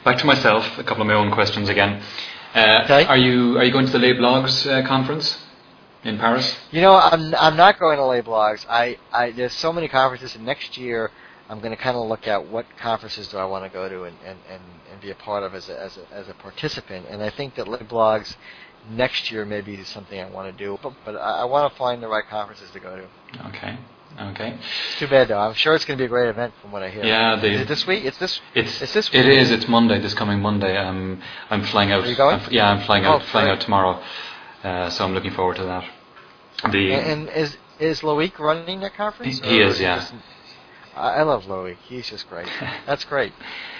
back to myself. A couple of my own questions again. Okay. Are you going to the Les Blogs conference in Paris? I'm not going to Les Blogs. There's so many conferences, and next year I'm going to kind of look at what conferences do I want to go to and be a part of as a participant. And I think that Les Blogs next year may be something I want to do, but I want to find the right conferences to go to. Okay. It's too bad though. I'm sure it's going to be a great event from what I hear. Yeah. Is it this week? It's this week. It is. It's Monday. This coming Monday. I'm flying out. Are you going? I'm flying out. Flying great. out tomorrow. So I'm looking forward to that. And is Loic running that conference? He is. Yeah. I love Loic. He's just great. That's great.